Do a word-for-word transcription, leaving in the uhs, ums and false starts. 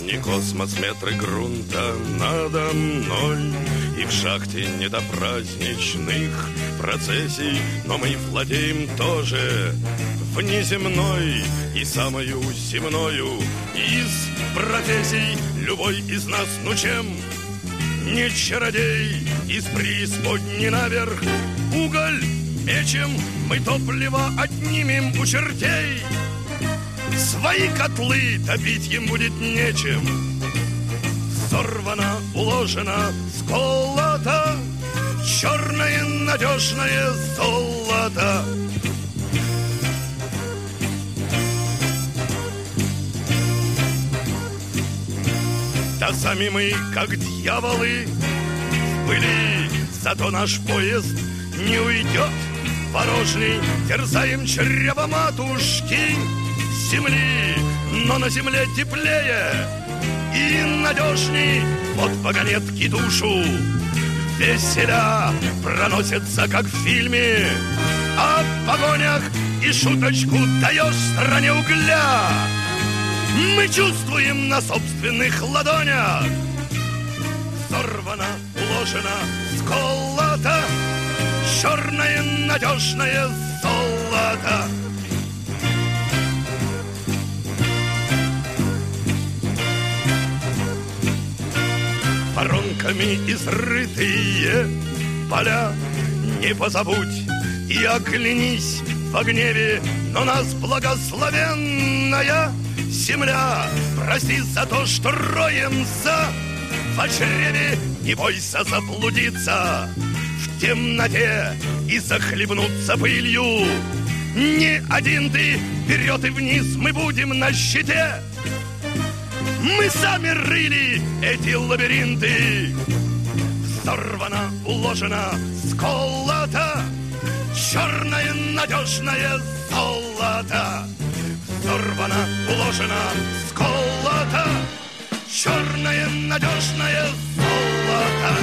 не космос, метры грунта надо мной. И в шахте не до праздничных процессий, но мы владеем тоже внеземной и самою земною из профессий. Любой из нас, ну чем не чародей, из преисподней наверх уголь мечем, мы топливо отнимем у чертей. Свои котлы топить им будет нечем. Сорвано, уложено, сколото черное надежное золото. Да сами мы, как дьяволы, были, зато наш поезд не уйдет порожний. Терзаем чрево матушки земли, но на земле теплее и надежней. Вот вагонетки душу веселя проносятся, как в фильме, а в погонях и шуточку даешь стране угля. Мы чувствуем на собственных ладонях. Сорвано, уложено, сколото черное надежное золото. Воронками изрытые поля не позабудь и оглянись во гневе, но нас благословенная земля. Прости за то, что роемся в чреве, не бойся заблудиться в темноте и захлебнуться пылью. Не один ты, вперед и вниз мы будем на щите. Мы сами рыли эти лабиринты. Взорвано, уложено, сколото черное надежное золото. Взорвано, уложено, сколото черное надежное золото.